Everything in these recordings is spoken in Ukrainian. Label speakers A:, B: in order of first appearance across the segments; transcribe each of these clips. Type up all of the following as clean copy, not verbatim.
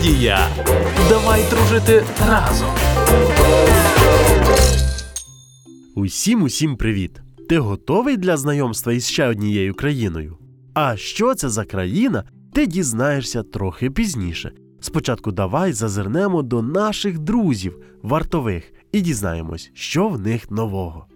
A: Голландія! Давай дружити разом!
B: Усім привіт! Ти готовий для знайомства із ще однією країною? А що це за країна, ти дізнаєшся трохи пізніше. Спочатку давай зазирнемо до наших друзів, вартових, і дізнаємось, що в них нового.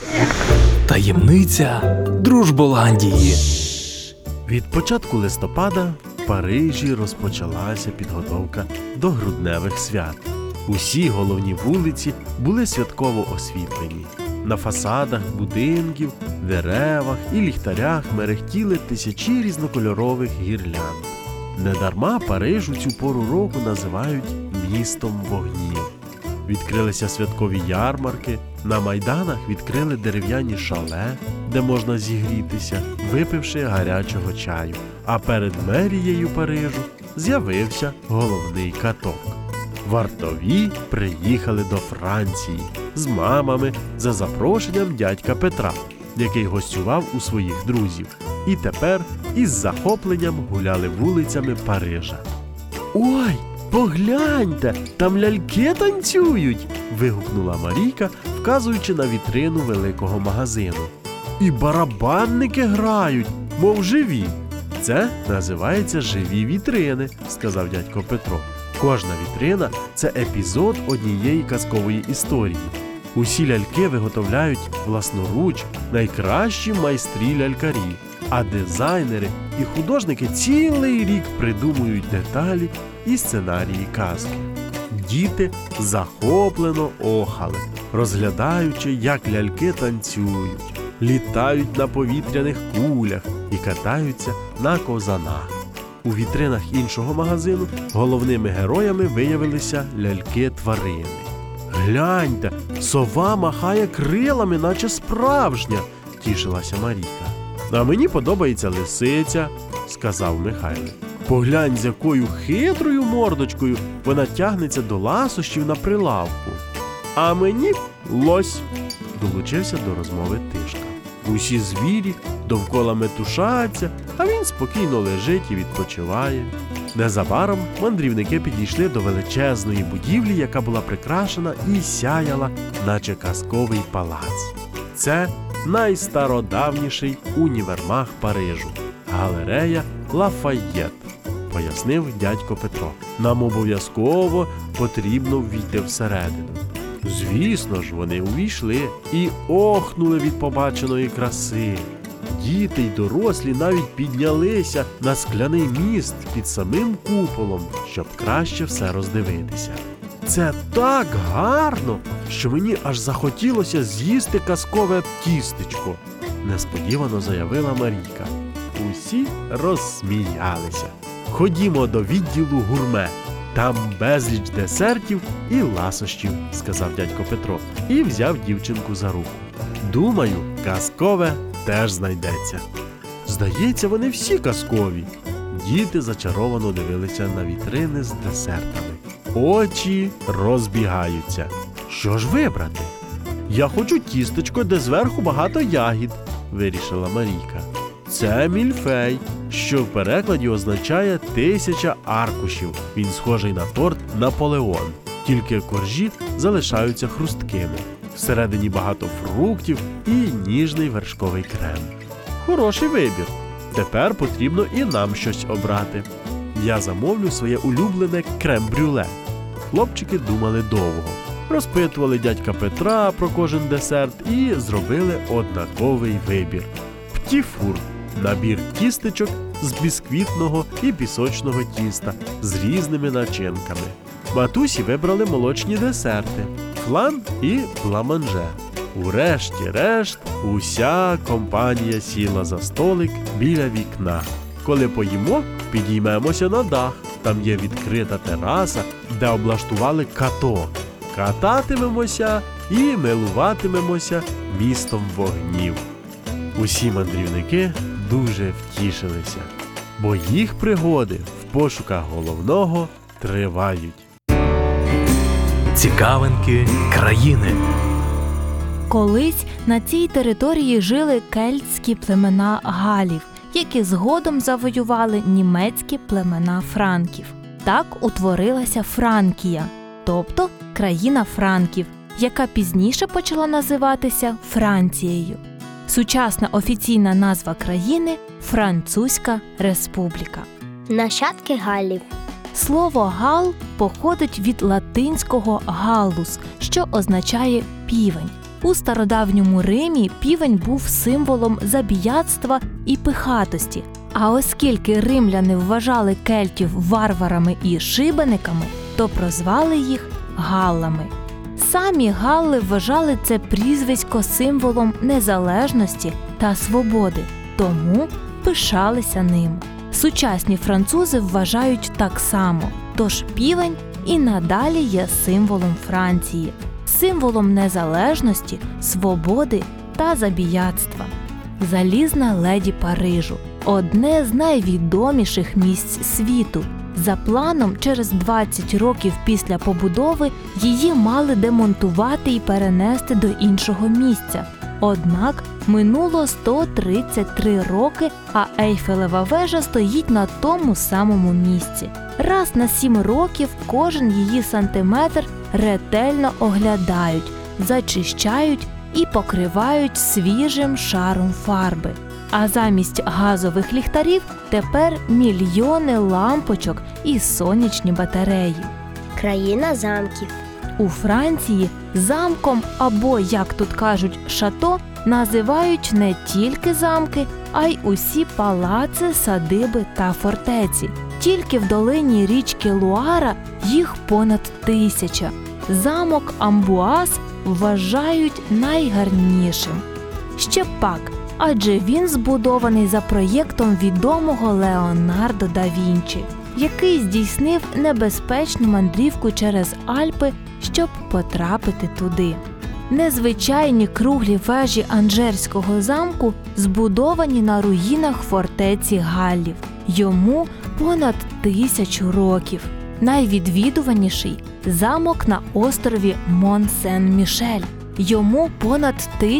A: Таємниця Дружболандії.
B: Від початку листопада в Парижі розпочалася підготовка до грудневих свят. Усі головні вулиці були святково освітлені. На фасадах будинків, деревах і ліхтарях мерехтіли тисячі різнокольорових гірлянд. Недарма Париж у цю пору року називають містом вогнів. Відкрилися святкові ярмарки, на майданах відкрили дерев'яні шале, де можна зігрітися, випивши гарячого чаю. А перед мерією Парижу з'явився головний каток. Вартові приїхали до Франції з мамами за запрошенням дядька Петра, який гостював у своїх друзів. І тепер із захопленням гуляли вулицями Парижа. «Ой, погляньте, там ляльки танцюють!» – вигукнула Марійка, вказуючи на вітрину великого магазину. «І барабанники грають, мов живі!» «Це називається живі вітрини», – сказав дядько Петро. Кожна вітрина – це епізод однієї казкової історії. Усі ляльки виготовляють власноруч найкращі майстрі-лялькарі, а дизайнери і художники цілий рік придумують деталі і сценарії казки. Діти захоплено охали, розглядаючи, як ляльки танцюють, літають на повітряних кулях і катаються на ковзанах. У вітринах іншого магазину головними героями виявилися ляльки-тварини. «Гляньте, сова махає крилами, наче справжня!» – тішилася Марійка. «А мені подобається лисиця», – сказав Михайло. «Поглянь, з якою хитрою мордочкою вона тягнеться до ласощів на прилавку». «А мені лось», – долучився до розмови Тишка. Усі звірі довкола метушаться, а він спокійно лежить і відпочиває. Незабаром мандрівники підійшли до величезної будівлі, яка була прикрашена і сяяла, наче казковий палац. Це найстародавніший універмаг Парижу – галерея Лафайєт, пояснив дядько Петро. «Нам обов'язково потрібно ввійти всередину». Звісно ж, вони увійшли і охнули від побаченої краси. Діти й дорослі навіть піднялися на скляний міст під самим куполом, щоб краще все роздивитися. «Це так гарно, що мені аж захотілося з'їсти казкове тістечко», – несподівано заявила Марійка. Усі розсміялися. «Ходімо до відділу гурме. Там безліч десертів і ласощів», – сказав дядько Петро і взяв дівчинку за руку. «Думаю, казкове теж знайдеться». «Здається, вони всі казкові». Діти зачаровано дивилися на вітрини з десертами. Очі розбігаються. «Що ж вибрати?» «Я хочу тістечко, де зверху багато ягід», – вирішила Марійка. «Це мільфей, що в перекладі означає 1000 аркушів. Він схожий на торт Наполеон, тільки коржі залишаються хрусткими. Всередині багато фруктів і ніжний вершковий крем». «Хороший вибір. Тепер потрібно і нам щось обрати. Я замовлю своє улюблене крем-брюле». Хлопчики думали довго. Розпитували дядька Петра про кожен десерт і зробили однаковий вибір. Птіфур – набір тістечок з бісквітного і пісочного тіста з різними начинками. Матусі вибрали молочні десерти – флан і бламанже. Урешті-решт, уся компанія сіла за столик біля вікна. «Коли поїмо, підіймемося на дах. Там є відкрита тераса, де облаштували каток. Кататимемося і милуватимемося містом вогнів». Усі мандрівники дуже втішилися, бо їх пригоди в пошуках головного тривають.
A: Цікавинки країни.
C: Колись на цій території жили кельтські племена галів, які згодом завоювали німецькі племена франків. Так утворилася Франкія, тобто країна франків, яка пізніше почала називатися Францією. Сучасна офіційна назва країни – Французька Республіка.
D: Нащадки галлів.
C: Слово «гал» походить від латинського «галлус», що означає «півень». У стародавньому Римі півень був символом забіяцтва і пихатості, а оскільки римляни вважали кельтів варварами і шибениками, то прозвали їх галлами. Самі галли вважали це прізвисько символом незалежності та свободи, тому пишалися ним. Сучасні французи вважають так само, тож півень і надалі є символом Франції, символом незалежності, свободи та забіяцтва. Залізна леді Парижу – одне з найвідоміших місць світу. За планом, через 20 років після побудови її мали демонтувати і перенести до іншого місця. Однак минуло 133 роки, а Ейфелева вежа стоїть на тому самому місці. Раз на 7 років кожен її сантиметр ретельно оглядають, зачищають і покривають свіжим шаром фарби. А замість газових ліхтарів тепер мільйони лампочок і сонячні батареї.
D: Країна замків.
C: У Франції замком або, як тут кажуть, шато називають не тільки замки, а й усі палаци, садиби та фортеці. Тільки в долині річки Луара їх понад 1000. Замок Амбуаз вважають найгарнішим. Ще пак, адже він збудований за проєктом відомого Леонардо да Вінчі, який здійснив небезпечну мандрівку через Альпи, щоб потрапити туди. Незвичайні круглі вежі Анжерського замку збудовані на руїнах фортеці Галлів. Йому понад 1000 років. Найвідвідуваніший – замок на острові Мон-Сен-Мішель. Йому понад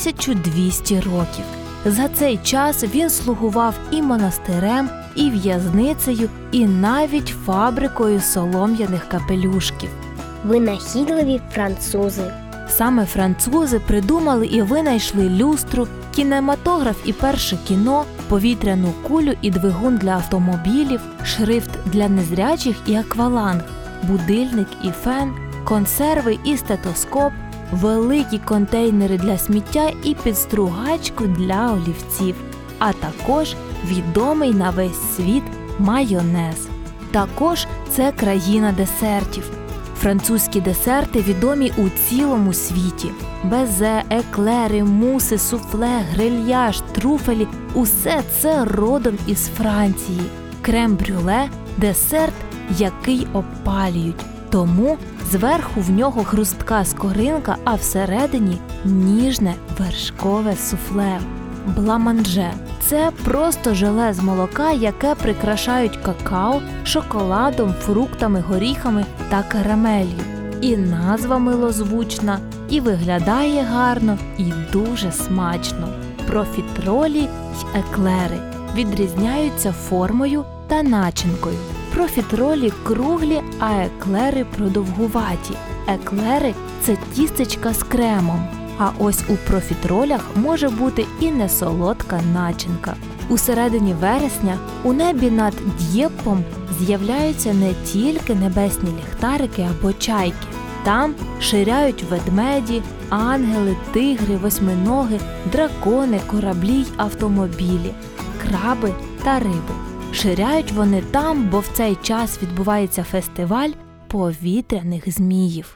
C: 1200 років. За цей час він слугував і монастирем, і в'язницею, і навіть фабрикою солом'яних капелюшків.
D: Винахідливі французи.
C: Саме французи придумали і винайшли люстру, кінематограф і перше кіно, повітряну кулю і двигун для автомобілів, шрифт для незрячих і акваланг, будильник і фен, консерви і стетоскоп, великі контейнери для сміття і підстругачку для олівців, а також відомий на весь світ майонез. Також це країна десертів. Французькі десерти відомі у цілому світі. Безе, еклери, муси, суфле, грильяж, труфелі – усе це родом із Франції. Крем-брюле – десерт, який опалюють. Тому зверху в нього хрустка скоринка, а всередині – ніжне вершкове суфле. Бламанже – це просто желе з молока, яке прикрашають какао, шоколадом, фруктами, горіхами та карамелью. І назва милозвучна, і виглядає гарно, і дуже смачно. Профітролі й еклери відрізняються формою та начинкою. Профітролі круглі, а еклери продовгуваті. Еклери – це тістечка з кремом. А ось у профітролях може бути і несолодка начинка. У середині вересня у небі над Д'єппом з'являються не тільки небесні ліхтарики або чайки. Там ширяють ведмеді, ангели, тигри, восьминоги, дракони, кораблі й автомобілі, краби та риби. Ширяють вони там, бо в цей час відбувається фестиваль повітряних зміїв.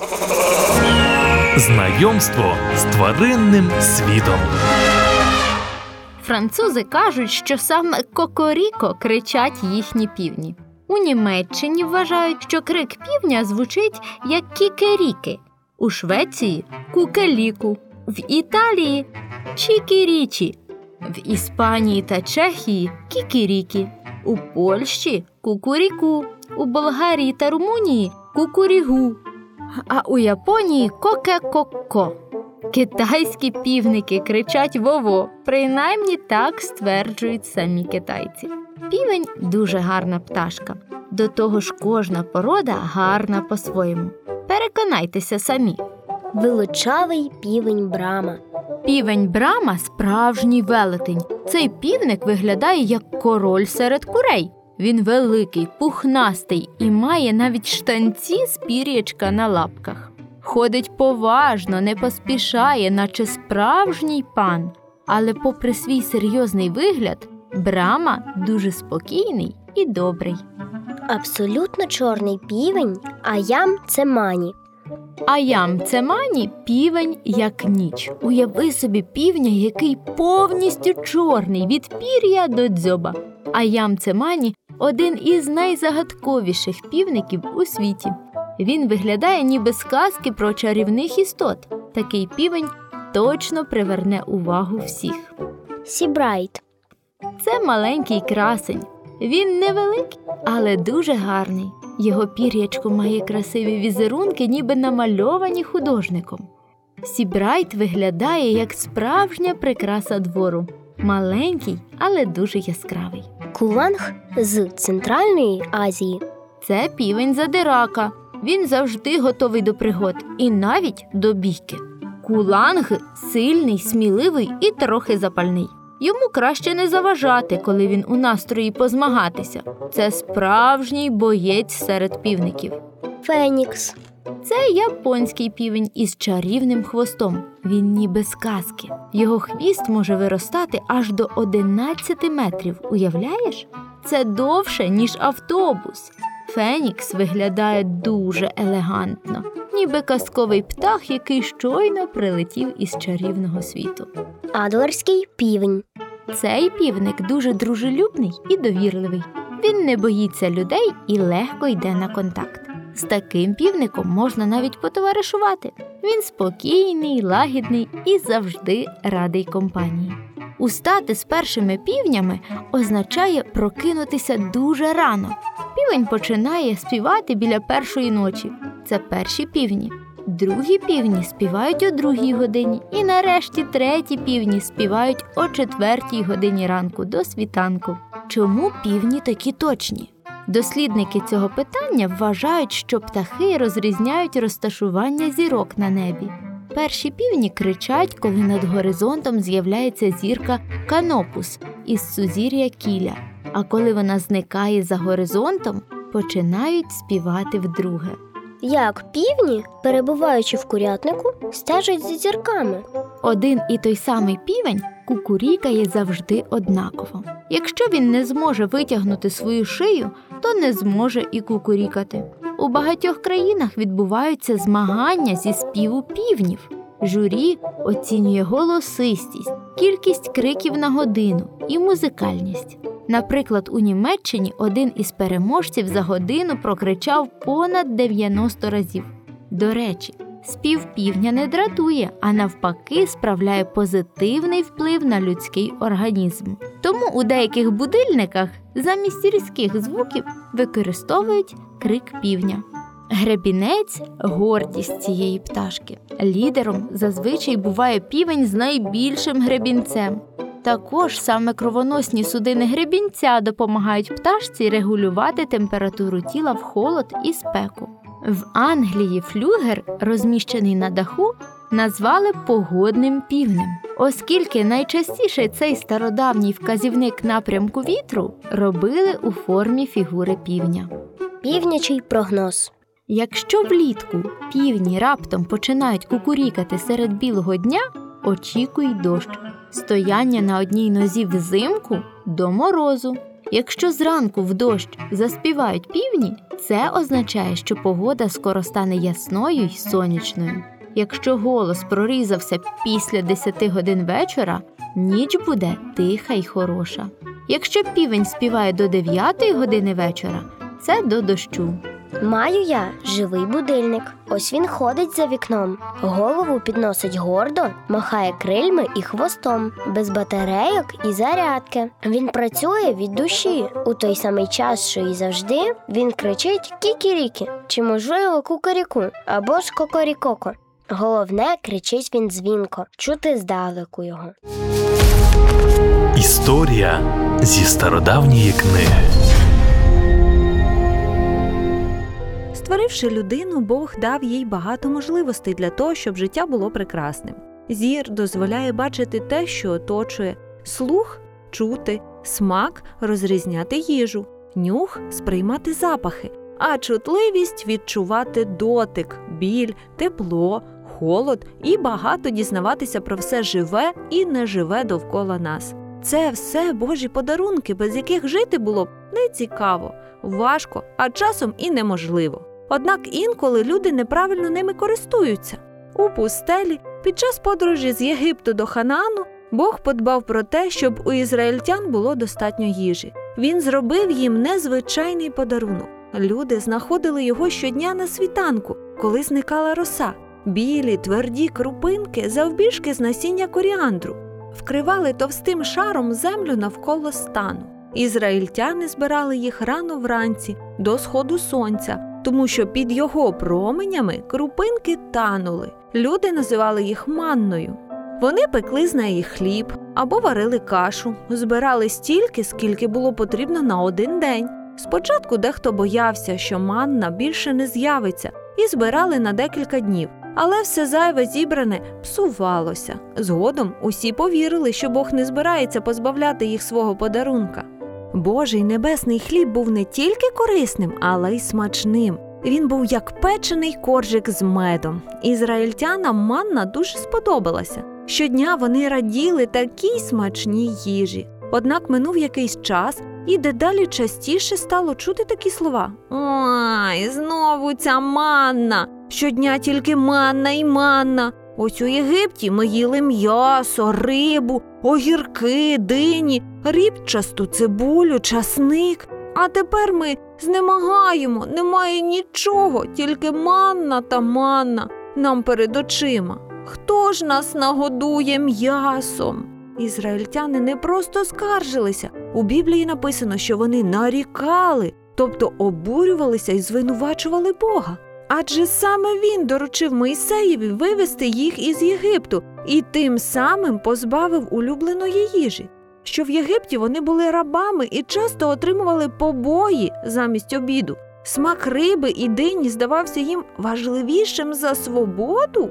A: Знайомство з тваринним світом.
E: Французи кажуть, що саме «кокоріко» кричать їхні півні. У Німеччині вважають, що крик півня звучить як «кікеріки», у Швеції – «кукеліку», в Італії – «чікірічі», в Іспанії та Чехії – «кікірікі», у Польщі – «кукуріку», у Болгарії та Румунії – «кукурігу», А у Японії коке-ко-ко. Китайські півники кричать «вово», принаймні так стверджують самі китайці. Півень – дуже гарна пташка. До того ж, кожна порода гарна по-своєму. Переконайтеся самі.
D: Величавий півень Брама.
E: Півень Брама – справжній велетень. Цей півник виглядає як король серед курей. Він великий, пухнастий і має навіть штанці з пір'ячка на лапках. Ходить поважно, не поспішає, наче справжній пан. Але попри свій серйозний вигляд, Брама дуже спокійний і добрий.
D: Абсолютно чорний півень Аям цемані.
E: Аям цемані – півень як ніч. Уяви собі півня, який повністю чорний від пір'я до дзьоба. Аям цемані – один із найзагадковіших півників у світі. Він виглядає ніби з казки про чарівних істот. Такий півень точно приверне увагу всіх.
D: Сібрайт.
E: Це маленький красень. Він невеликий, але дуже гарний. Його пір'ячко має красиві візерунки, ніби намальовані художником. Сібрайт виглядає як справжня прикраса двору. Маленький, але дуже яскравий.
D: Куланг з Центральної Азії.
E: Це півень задирака. Він завжди готовий до пригод і навіть до бійки. Куланг сильний, сміливий і трохи запальний. Йому краще не заважати, коли він у настрої позмагатися. Це справжній боєць серед півників.
D: Фенікс.
E: Це японський півень із чарівним хвостом. Він ніби з казки. Його хвіст може виростати аж до 11 метрів. Уявляєш? Це довше, ніж автобус. Фенікс виглядає дуже елегантно, ніби казковий птах, який щойно прилетів із чарівного світу.
D: Адлерський півень.
E: Цей півник дуже дружелюбний і довірливий. Він не боїться людей і легко йде на контакт. З таким півником можна навіть потоваришувати. Він спокійний, лагідний і завжди радий компанії. Устати з першими півнями означає прокинутися дуже рано. Півень починає співати біля першої ночі. Це перші півні. Другі півні співають о 2 годині. І нарешті треті півні співають о 4 годині ранку до світанку. Чому півні такі точні? Дослідники цього питання вважають, що птахи розрізняють розташування зірок на небі. Перші півні кричать, коли над горизонтом з'являється зірка Канопус із сузір'я Кіля, а коли вона зникає за горизонтом, починають співати вдруге.
D: Як півні, перебуваючи в курятнику, стежать за зірками.
E: Один і той самий півень кукурікає завжди однаково. Якщо він не зможе витягнути свою шию, то не зможе і кукурікати. У багатьох країнах відбуваються змагання зі співу півнів. Журі оцінює голосистість, кількість криків на годину і музикальність. Наприклад, у Німеччині один із переможців за годину прокричав понад 90 разів. До речі, спів півня не дратує, а навпаки справляє позитивний вплив на людський організм. Тому у деяких будильниках замість різких звуків використовують крик півня. Гребінець – гордість цієї пташки. Лідером зазвичай буває півень з найбільшим гребінцем. Також саме кровоносні судини гребінця допомагають пташці регулювати температуру тіла в холод і спеку. В Англії флюгер, розміщений на даху, назвали погодним півнем, оскільки найчастіше цей стародавній вказівник напрямку вітру робили у формі фігури півня.
D: Півнячий прогноз.
E: Якщо влітку півні раптом починають кукурікати серед білого дня, очікуй дощ. Стояння на одній нозі взимку – до морозу. Якщо зранку в дощ заспівають півні, це означає, що погода скоро стане ясною й сонячною. Якщо голос прорізався після 10 годин вечора, ніч буде тиха й хороша. Якщо півень співає до 9 години вечора, це до дощу.
D: Маю я живий будильник. Ось він ходить за вікном. Голову підносить гордо, махає крильми і хвостом, без батарейок і зарядки. Він працює від душі. У той самий час, що і завжди, він кричить кікірікі, чи, можливо, кукаріку, або ж кокорікоко. Головне, кричить він дзвінко, чути здалеку його.
A: Історія зі стародавньої книги.
F: Створивши людину, Бог дав їй багато можливостей для того, щоб життя було прекрасним. Зір дозволяє бачити те, що оточує, слух – чути, смак – розрізняти їжу, нюх – сприймати запахи, а чутливість – відчувати дотик, біль, тепло, холод і багато дізнаватися про все живе і неживе довкола нас. Це все Божі подарунки, без яких жити було б нецікаво, важко, а часом і неможливо. Однак інколи люди неправильно ними користуються. У пустелі під час подорожі з Єгипту до Ханаану Бог подбав про те, щоб у ізраїльтян було достатньо їжі. Він зробив їм незвичайний подарунок. Люди знаходили його щодня на світанку, коли зникала роса. Білі, тверді крупинки завбільшки з насіння коріандру вкривали товстим шаром землю навколо стану. Ізраїльтяни збирали їх рано вранці, до сходу сонця, тому що під його променями крупинки танули. Люди називали їх манною. Вони пекли з неї хліб або варили кашу, збирали стільки, скільки було потрібно на один день. Спочатку дехто боявся, що манна більше не з'явиться, і збирали на декілька днів. Але все зайве зібране псувалося. Згодом усі повірили, що Бог не збирається позбавляти їх свого подарунка. Божий небесний хліб був не тільки корисним, але й смачним. Він був як печений коржик з медом. Ізраїльтянам манна дуже сподобалася. Щодня вони раділи такій смачній їжі. Однак минув якийсь час, і дедалі частіше стало чути такі слова. «Ой, знову ця манна! Щодня тільки манна і манна! Ось у Єгипті ми їли м'ясо, рибу, огірки, дині, рібчасту цибулю, часник. А тепер ми знемагаємо, немає нічого, тільки манна та манна нам перед очима. Хто ж нас нагодує м'ясом?» Ізраїльтяни не просто скаржилися. У Біблії написано, що вони нарікали, тобто обурювалися і звинувачували Бога. Адже саме він доручив Мойсеєві вивести їх із Єгипту і тим самим позбавив улюбленої їжі. Що в Єгипті вони були рабами і часто отримували побої замість обіду. Смак риби і дині здавався їм важливішим за свободу?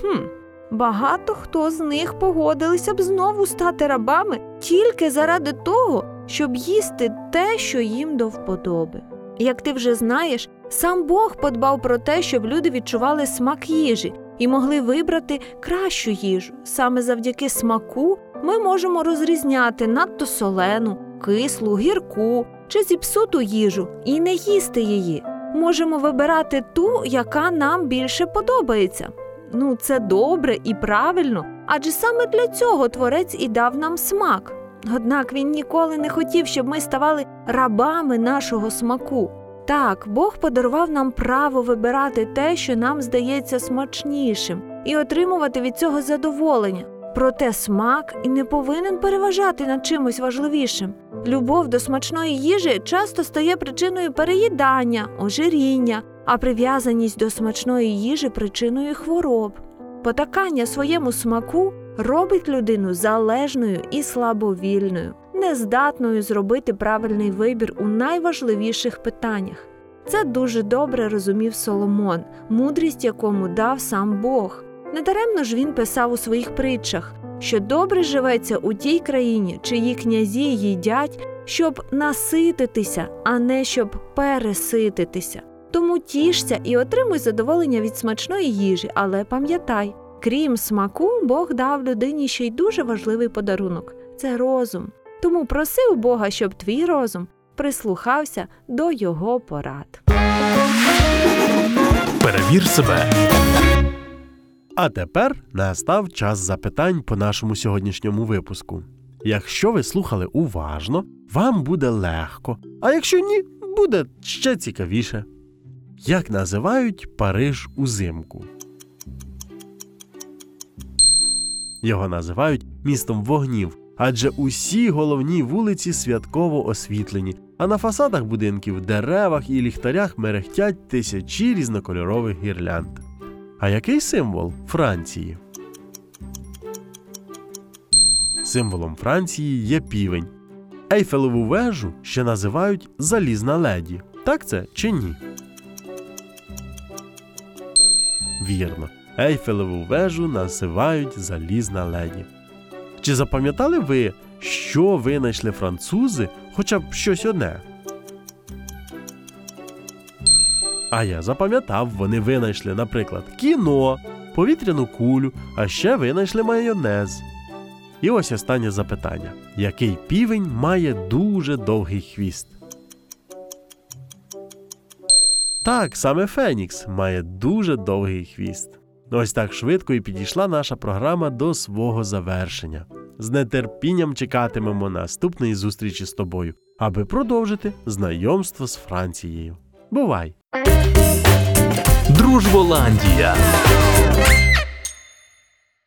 F: Багато хто з них погодилися б знову стати рабами тільки заради того, щоб їсти те, що їм до вподоби. Як ти вже знаєш, сам Бог подбав про те, щоб люди відчували смак їжі і могли вибрати кращу їжу. Саме завдяки смаку ми можемо розрізняти надто солену, кислу, гірку чи зіпсуту їжу і не їсти її. Можемо вибирати ту, яка нам більше подобається. Це добре і правильно, адже саме для цього Творець і дав нам смак. Однак він ніколи не хотів, щоб ми ставали рабами нашого смаку. Так, Бог подарував нам право вибирати те, що нам здається смачнішим, і отримувати від цього задоволення. Проте смак і не повинен переважати над чимось важливішим. Любов до смачної їжі часто стає причиною переїдання, ожиріння, а прив'язаність до смачної їжі – причиною хвороб. Потакання своєму смаку робить людину залежною і слабовільною, нездатною зробити правильний вибір у найважливіших питаннях. Це дуже добре розумів Соломон, мудрість якому дав сам Бог. Недаремно ж він писав у своїх притчах, що добре живеться у тій країні, чиї князі їдять, щоб насититися, а не щоб пересититися. Тому тішся і отримуй задоволення від смачної їжі, але пам'ятай, крім смаку, Бог дав людині ще й дуже важливий подарунок – це розум. Тому проси у Бога, щоб твій розум прислухався до його порад.
A: Перевір себе.
B: А тепер настав час запитань по нашому сьогоднішньому випуску. Якщо ви слухали уважно, вам буде легко, а якщо ні, буде ще цікавіше. Як називають Париж узимку? Його називають містом вогнів, адже усі головні вулиці святково освітлені, а на фасадах будинків, деревах і ліхтарях мерехтять тисячі різнокольорових гірлянд. А який символ Франції? Символом Франції є півень. Ейфелеву вежу ще називають «залізна леді». Так це чи ні? Вірно. Ейфелеву вежу називають «залізна леді». Чи запам'ятали ви, що винайшли французи, хоча б щось одне? А я запам'ятав, вони винайшли, наприклад, кіно, повітряну кулю, а ще винайшли майонез. І ось останнє запитання. Який півень має дуже довгий хвіст? Так, саме Фенікс має дуже довгий хвіст. Ось так швидко і підійшла наша програма до свого завершення. З нетерпінням чекатимемо наступної зустрічі з тобою, аби продовжити знайомство з Францією. Бувай!
A: Дружболандія.